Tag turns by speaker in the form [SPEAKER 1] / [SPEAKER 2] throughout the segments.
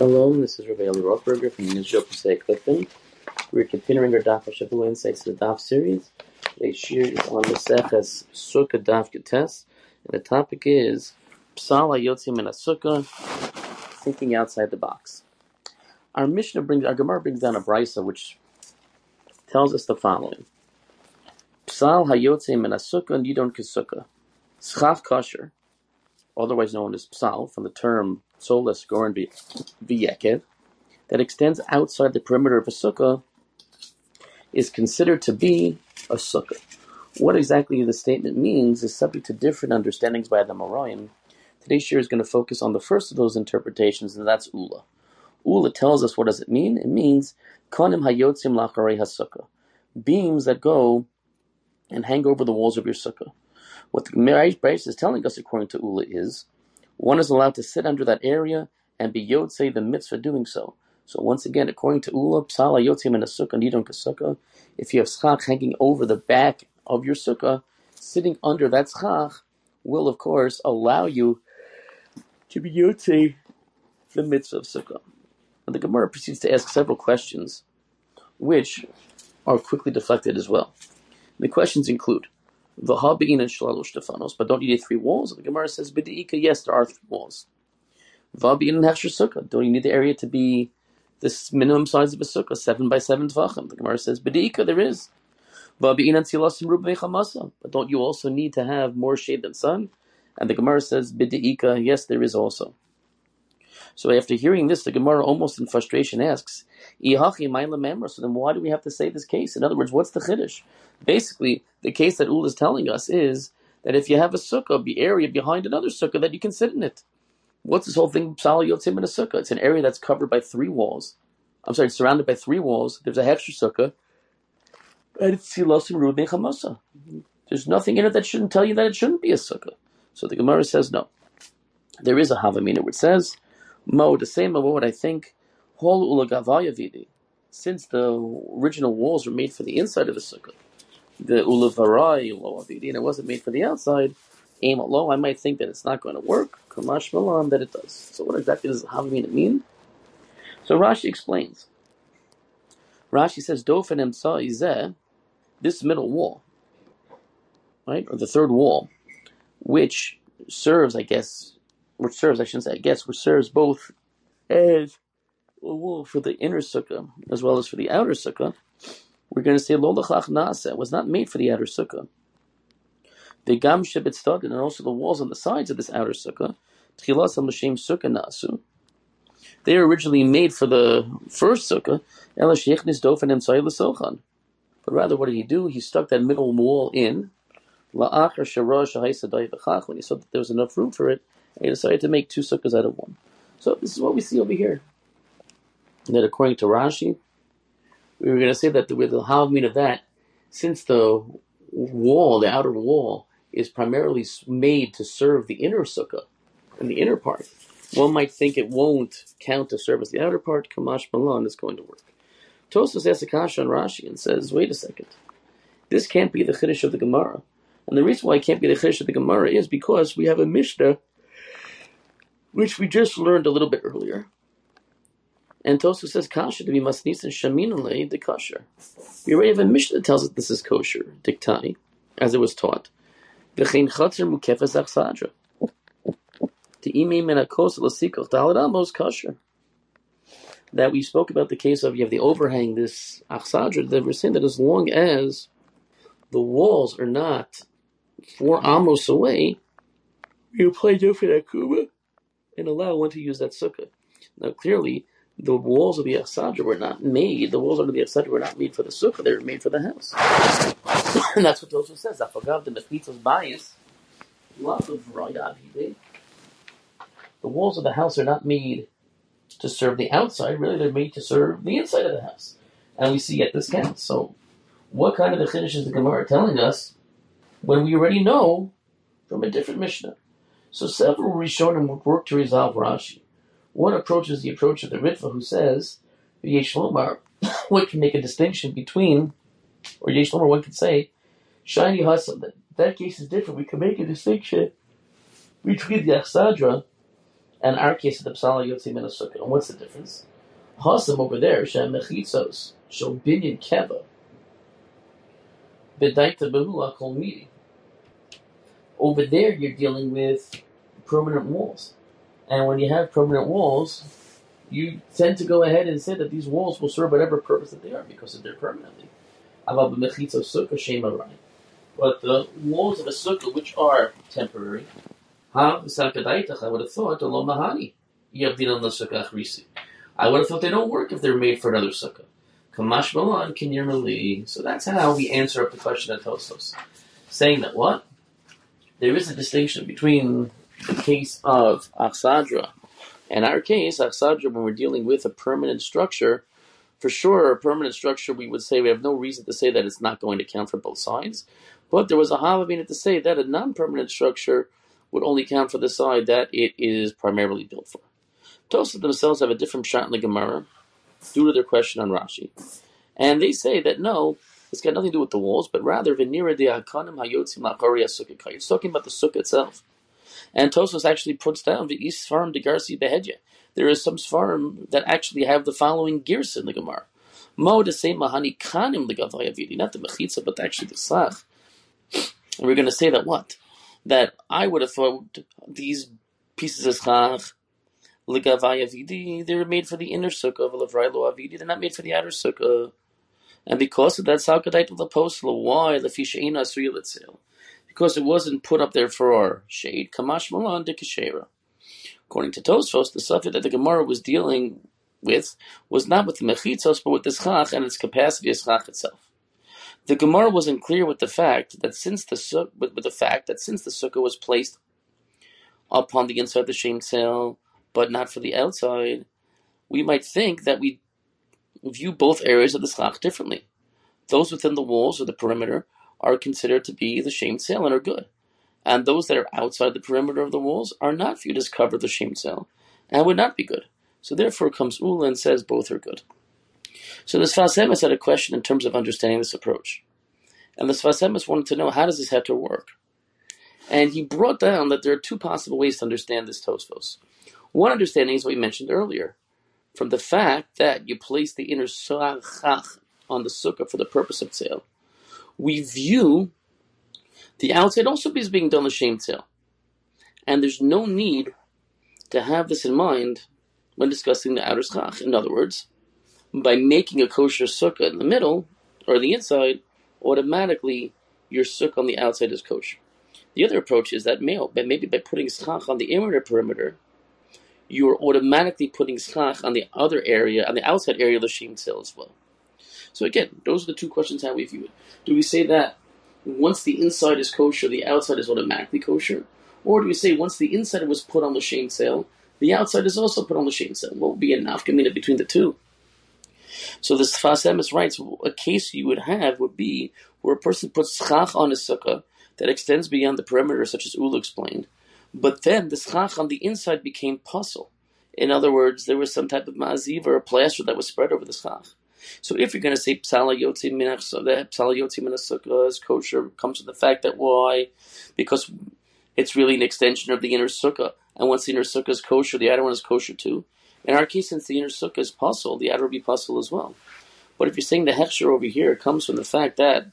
[SPEAKER 1] Shalom, this is Rabbi Eli Rothberger from Yisrael Pesach Clifton. We're continuing our Daf Shavua Insights to the Daf series. Today's shir is on the Seches Sukkah Daf Getes, and the topic is Psal HaYotzim Min HaSukkah, thinking outside the box. Our Gemara brings down a brisa which tells us the following: Psal HaYotzim Min HaSukkah Nidon Kesukkah, Schaf Kosher, otherwise known as Psal, from the term Solas Goren V'Yekev, that extends outside the perimeter of a sukkah, is considered to be a sukkah. What exactly the statement means is subject to different understandings by the Moraim. Today's shir is going to focus on the first of those interpretations, and that's Ula. Ula tells us, what does it mean? It means Konim Hayotzim Lacharei HaSukkah, beams that go and hang over the walls of your sukkah. What the Brisa is telling us, according to Ula, is one is allowed to sit under that area and be yotzei the mitzvah doing so. So once again, according to Ula, Psal HaYotzim Min HaSukkah Nidon Kesukkah, if you have schach hanging over the back of your sukkah, sitting under that schach will, of course, allow you to be yotzei the mitzvah of sukkah. And the Gemara proceeds to ask several questions, which are quickly deflected as well. The questions include V'hab'in and shlalosh stefanos, but don't you need 3 walls? The Gemara says, B'di'ika, yes, there are 3 walls. V'hab'in and hafshir sukkah, don't you need the area to be this minimum size of a sukkah, 7 by 7 tvachim? The Gemara says, B'di'ika, there is. V'hab'in and tzilasim rubei chamasa, but don't you also need to have more shade than sun? And the Gemara says, B'di'ika, yes, there is also. So after hearing this, the Gemara almost in frustration asks, so then why do we have to say this case? In other words, what's the chiddush? Basically, the case that Ula is telling us is that if you have a sukkah, the area behind another sukkah, that you can sit in it. What's this whole thing, Psal HaYotzim Min HaSukkah? It's an area that's covered by 3 walls. It's surrounded by 3 walls. There's a hefsher sukkah, and it's tzilasim rubei chamasa. There's nothing in it that shouldn't tell you that it shouldn't be a sukkah. So the Gemara says no. There is a havamina where it says, Mo, the same of what I think, Hol Ula Gavaya Vidi, since the original walls were made for the inside of the sukkah, the Ula Varai Lo Avidi, and it wasn't made for the outside, Aim Lo, I might think that it's not going to work, Kamash Malam, that it does. So what exactly does havamina mean? So Rashi explains. Rashi says, Dofen Emsa Izeh, this middle wall, right, or the third wall, which serves both as a wall for the inner sukkah as well as for the outer sukkah. We're going to say Lo L'chach Na'aseh, was not made for the outer sukkah. The Gam Shebetztad, and also the walls on the sides of this outer sukkah, Tchilas L'Shem Sukkah Na'asu, they are originally made for the first sukkah, Ela Sheichnis Dofen Emsai L'Sochan. But rather, what did he do? He stuck that middle wall in, La'achar Shara Shahai Sadai V'chach, when he saw that there was enough room for it, and he decided to make 2 sukkahs out of 1. So this is what we see over here. And that according to Rashi, we were going to say that with the havamina of that, since the wall, the outer wall, is primarily made to serve the inner sukkah and the inner part, one might think it won't count to serve as the outer part. Kamash Malan is going to work. Tosfos asks a kasha on Rashi and says, wait a second, this can't be the chiddush of the Gemara. And the reason why it can't be the chiddush of the Gemara is because we have a Mishnah which we just learned a little bit earlier. And Tosfos says, kasha to be masnis and shaminale de kosher. We already have a Mishnah that tells us this is kosher, diktani, as it was taught. V'chein chatzer mukefes achsadra. Te'imei min hakos l'sikoch daled amos kosher. That we spoke about the case of, you have the overhang, this achsadra, that we're saying that as long as the walls are not 4 amos away, you play different akuma and allow one to use that sukkah. Now clearly, the walls of the Achsadra were not made, the walls under the Achsadra were not made for the sukkah, they were made for the house. And that's what Tosfos says. Afagav the Mechitza's bias, lots of Rayad he did. The walls of the house are not made to serve the outside, really they're made to serve the inside of the house. And we see at this count. So, what kind of the chiddush is the Gemara telling us when we already know from a different Mishnah? So several Rishonim would work to resolve Rashi. One approach is the approach of the Ritva, who says, Yesh Lomar, one can make a distinction between, or Yesh Lomar, one could say, Shiny Hassel, that case is different. We can make a distinction between the Achsadra And our case, the Psala Yotzim in a sukkah. And what's the difference? Hasam over there, Shem Mechitzos, Shel Binyan Keva, Bedaita Behula Kol Midi. Over there, you're dealing with permanent walls. And when you have permanent walls, you tend to go ahead and say that these walls will serve whatever purpose that they are because they're permanently. But the walls of a sukkah, which are temporary, I would have thought, I would have thought they don't work if they're made for another sukkah. Kamash Malan Kinyamali. So that's how we answer up the question of Tosfos. Saying that what? There is a distinction between the case of Achsadra and our case, Achsadra, when we're dealing with a permanent structure. For sure, a permanent structure, we would say we have no reason to say that it's not going to count for both sides. But there was a Havamina to say that a non-permanent structure would only count for the side that it is primarily built for. Tosfos themselves have a different shot in the Gemara due to their question on Rashi. And they say that no, it's got nothing to do with the walls, but rather, Venira de Hakanim Hayotzim Lachari Sukkah. It's talking about the sukkah itself. And Tosfos actually puts down the East Sfarim de Garsi Behedya. There is some Sfarim that actually have the following gears in the Gemara. Mo to say Mahani Kanim Legavayavidi, not the Mechitza, but actually the Sach. And we're going to say that what? That I would have thought these pieces of Schach, Legavayavidi, they were made for the inner sukkah of Levraylo Avidi, they're not made for the outer sukkah. And because of that, Salkadait with the postal, why the Fishaina Suyalitzel? Because it wasn't put up there for our shade. Kamash Malan de Keshera. According to Tosfos, the suffix that the Gemara was dealing with was not with the mechitzos, but with the schach and its capacity as schach itself. The Gemara wasn't clear with the fact that since the sukkah was placed upon the inside of the shem tzel, but not for the outside, we might think that we view both areas of the schach differently. Those within the walls or the perimeter are considered to be the shem tzel and are good. And those that are outside the perimeter of the walls are not viewed as cover the shem tzel and would not be good. So therefore comes Ula and says both are good. So the Sfas Emes had a question in terms of understanding this approach. And the Sfas Emes wanted to know, how does this heter work? And he brought down that there are two possible ways to understand this Tosfos. One understanding is what we mentioned earlier. From the fact that you place the inner schach on the sukkah for the purpose of tzel, we view the outside also is being done l'shem tzel. And there's no need to have this in mind when discussing the outer schach. In other words, by making a kosher sukkah in the middle, or the inside, automatically your sukkah on the outside is kosher. The other approach is that maybe by putting schach on the inner perimeter, you are automatically putting schach on the other area, on the outside area of the shem tzel as well. So again, those are the two questions how we view it. Do we say that once the inside is kosher, the outside is automatically kosher? Or do we say once the inside was put on the shem tzel, the outside is also put on the shem tzel? What would be a nafkamina between the two? So the Sfas Emes writes, a case you would have would be where a person puts schach on a sukkah that extends beyond the perimeter, such as Ula explained, but then the schach on the inside became puzzle. In other words, there was some type of ma'aziv or a plaster that was spread over the schach. So if you're going to say Psala Yotzim min sukkah is kosher, comes from the fact that why? Because it's really an extension of the inner sukkah. And once the inner sukkah is kosher, the outer one is kosher too. In our case, since the inner sukkah is puzzle, the outer will be puzzle as well. But if you're saying the hechsher over here, it comes from the fact that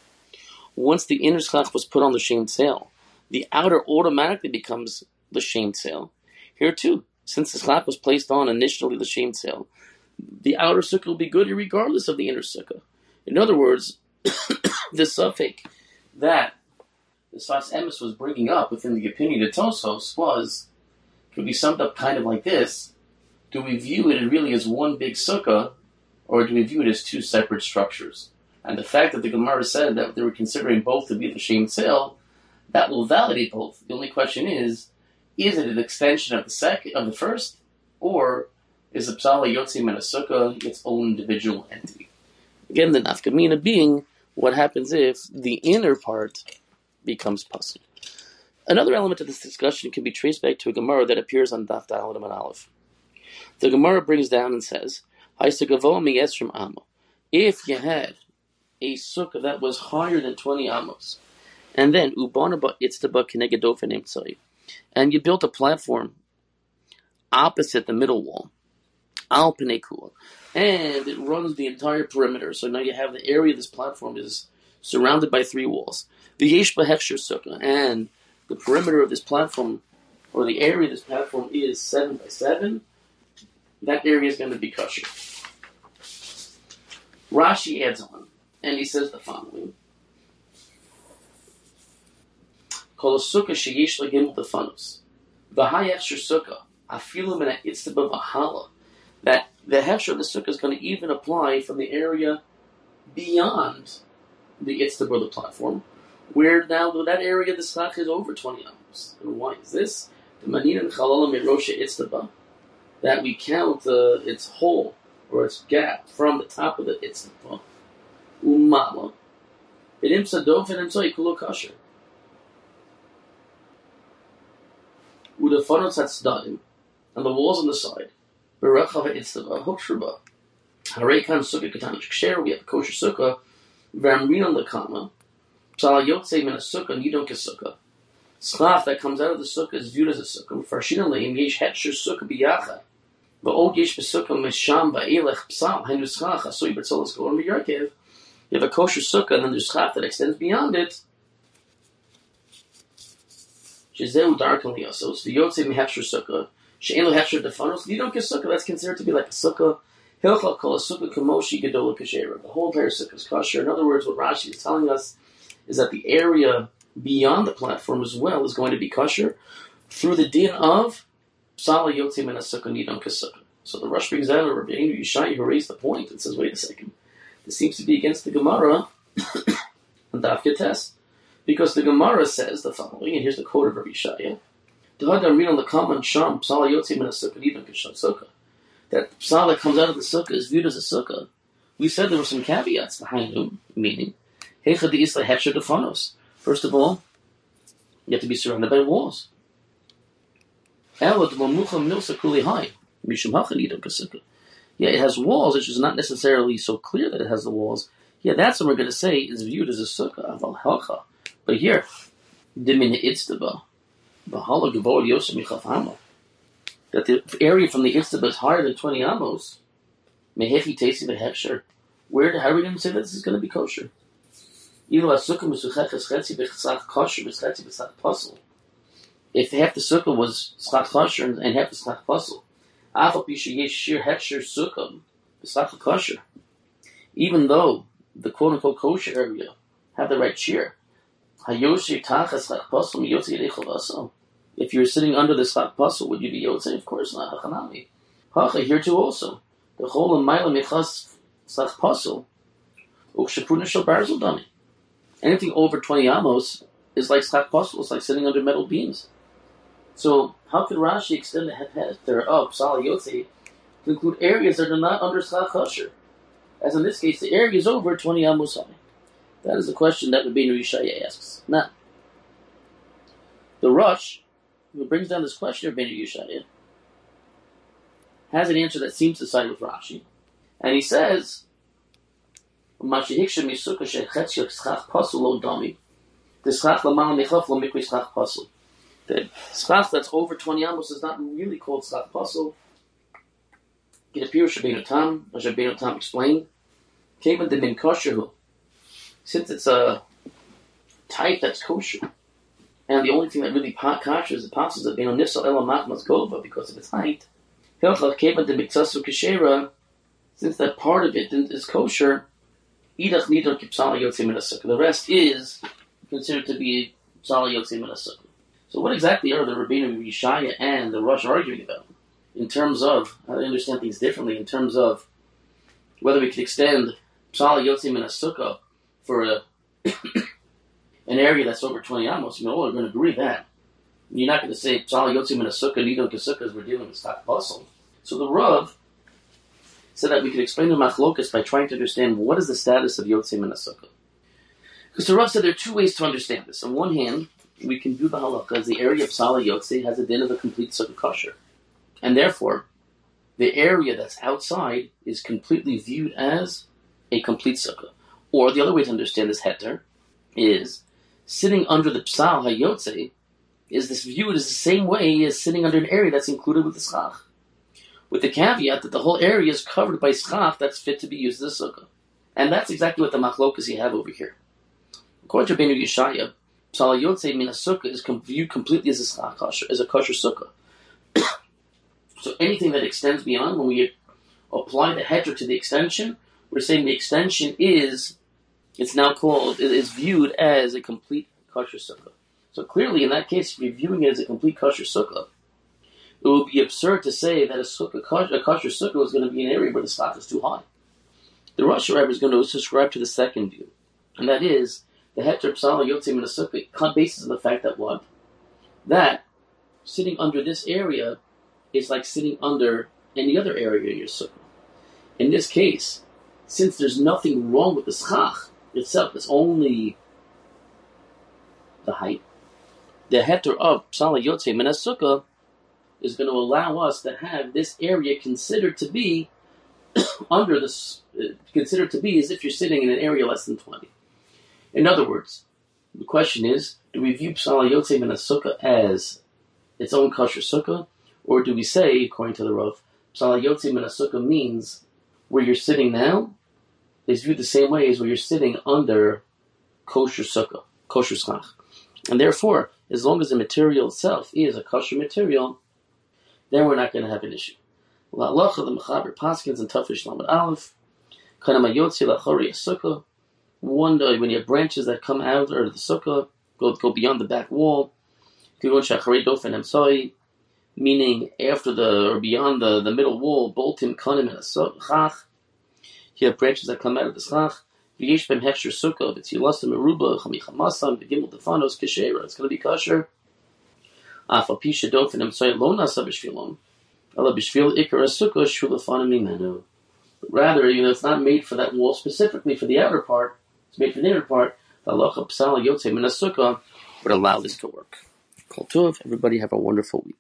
[SPEAKER 1] once the inner schach was put on the shem tzel, the outer automatically becomes the shem tzel. Here too, since the schach was placed on initially the shem tzel, the outer sukkah will be good regardless of the inner sukkah. In other words, the suffix that the Sfas Emes was bringing up within the opinion of Tosfos could be summed up kind of like this. Do we view it really as one big sukkah, or do we view it as two separate structures? And the fact that the Gemara said that they were considering both to be the shem tzel, that will validate both. The only question is it an extension of the first, or is the Psala Yotzim and a sukkah its own individual entity? Again, the nafkamina being what happens if the inner part becomes pasul. Another element of this discussion can be traced back to a Gemara that appears on Daf Daled and Aleph. The Gemara brings down and says, if you had a sukkah that was higher than 20 amos, and then and you built a platform opposite the middle wall. Al Pnei Kula. And it runs the entire perimeter. So now you have the area of this platform is surrounded by 3 walls. The Yesh B'Hechsher Sukkah. And the perimeter of this platform, or the area of this platform, is 7 by 7. That area is going to be kosher. Rashi adds on, and he says the following. Kol sukkah sheyesh legimel defanus. V'hai hechsher sukkah. Afilu min ha'Itztaba v'hala. That the hechsher of the sukkah is going to even apply from the area beyond the Itztaba, the platform, where now that area of the schach is over 20 amos. And why is this? The manin and chalala mirosha Itztaba. That we count its hole, or its gap, from the top of the Itztaba. Umala. V'nim sadof and imsoi kulo kasher. U'defanot tzadadim. And the walls on the side. Berachava Itztaba, Hukshruba. Harekan Sukkah Katanish Ksher, we have a kosher Sukkah. V'amrinon lekama. Psal Yotze min a Sukkah, Nidon Kesukkah. Schach that comes out of the Sukkah is viewed as a Sukkah. Farshinan leim yesh hetsher Sukkah biyachad. V'od yesh b'Sukkah misham ba'elech psal. Hainu schach asoi b'tzolas kolon b'yarkev. You have a kosher Sukkah, and then there's schach that extends beyond it. Shezeu darkan liyasos. V'yotze mi hetsher Sukkah. She'elu hechsher defanos, Nidon Kesukkah, that's considered to be like a sukkah. Hilchal kol a sukkah kamoshi gedola kashera. The whole entire sukkah is kosher. In other words, what Rashi is telling us is that the area beyond the platform as well is going to be kosher through the din of Psala Yotzei Min HaSukkah Nidon Kesukkah. So the Rosh brings out a Rabbeinu Yishai who raised the point and says, wait a second, this seems to be against the Gemara and Daf Yates, because the Gemara says the following, and here's the quote of Rabbi Yishai. That psal that comes out of the sukkah is viewed as a sukkah. We said there were some caveats behind them, meaning, first of all, you have to be surrounded by walls. Yeah, it has walls, which is not necessarily so clear that it has the walls. Yeah, that's what we're going to say is viewed as a sukkah. But here, that the area from the Itztaba is higher than 20 amos. How are we going to say that this is going to be kosher? If half the sukkah was schach kosher and half the schach puzzle, even though the quote-unquote kosher area have the right shear, if you're sitting under the schach puzzle, would you be yotzei? Of course not. Hachanami. Hacha, here too also. The whole of Maila Mechas schach puzzle, ukshapuna shel barzel dami. Anything over 20 amos is like schach puzzle. It's like sitting under metal beams. So how could Rashi extend the heter of Psal Yotzei to include areas that are not under schach kosher? As in this case, the area is over 20 amos high. That is the question that Rabbeinu Yishaya asks. Now, the Rosh, who brings down this question of Rabbeinu Yishaya, has an answer that seems to side with Rashi. And he says, the schach that's over 20 amos is not really called schach pasul. It appears Rabbeinu Tam, as Rabbeinu Tam explained, Kevan de min kosher, since it's a type that's kosher, and the only thing that really kosher is the passes of Beino Nifsal Elamat Maskova because of its height. Hilchach Kevan de Miksasu Keshera, since that part of it is kosher, Idach Nidon Kipsala Yotzei Min HaSukkah. The rest is considered to be Psala Yotzei Min HaSukkah. So what exactly are the Rabbeinu Yishaya and the Rosh arguing about? In terms of, how to understand things differently, in terms of whether we could extend Psala Yotzei Min HaSukkah for an area that's over 20 amos. You know, we're going to agree that. You're not going to say Psala Yotzei Min HaSukkah, Nidon Kesukkah, as we're dealing with Stak Puzzle. So the Rav said that we could explain the Machlokas by trying to understand what is the status of Yotzei Min HaSukkah. Because the Rav said there are two ways to understand this. On one hand, we can view the halakha as the area of Psala Yotzei has a din of a complete sukkah kosher. And therefore, the area that's outside is completely viewed as a complete sukkah. Or the other way to understand this heter is sitting under the Psal HaYotzei is this viewed as the same way as sitting under an area that's included with the schach, with the caveat that the whole area is covered by schach that's fit to be used as a sukkah. And that's exactly what the machlokas you have over here. According to Rabbeinu Yeshaya, Psal Yotzei min sukkah is viewed completely as a schach kosher, as a kosher sukkah. So anything that extends beyond, when we apply the heter to the extension, we're saying the extension is viewed as a complete kosher sukkah. So clearly, in that case, if you're viewing it as a complete kosher sukkah, it would be absurd to say that a kosher sukkah is going to be an area where the schach is too high. The Rosh Hashanah is going to subscribe to the second view, and that is the heter psal yotzei min sukkah bases on the fact that what? That sitting under this area is like sitting under any other area in your sukkah. In this case, since there's nothing wrong with the schach itself, it's only the height, the heter of psal yotzei min sukkah is going to allow us to have this area considered to be under this, considered to be as if you're sitting in an area less than 20. In other words, the question is, do we view Psal Yotzei min sukkah as its own kosher sukkah, or do we say, according to the Rav, Psal Yotzei min sukkah means where you're sitting now is viewed the same way as where you're sitting under kosher sukkah, kosher schach. And therefore, as long as the material itself is a kosher material, then we're not going to have an issue. La'alacha the Mechaber Paskins and Tafish Lamed Aleph, Kanama Yotzi Lachori Sukkah. One day when you have branches that come out of the sukkah, go beyond the back wall, meaning after or beyond the middle wall, boltim kanim and a chach. You have branches that come out of the schach. V'yesh b'hem hechsher sukkah v'tzilasam meruba chamichamasam v'gimel defanos keshera. It's going to be kosher. Afal pisha dofen emsoy lo nasa b'shvilom. Allah b'shvil ikar sukkah shulafanim mimenu. Rather, it's not made for that wall specifically for the outer part. It's made for the inner part. The halacha psal yotzei min sukkah would allow this to work. Kol tov. Everybody have a wonderful week.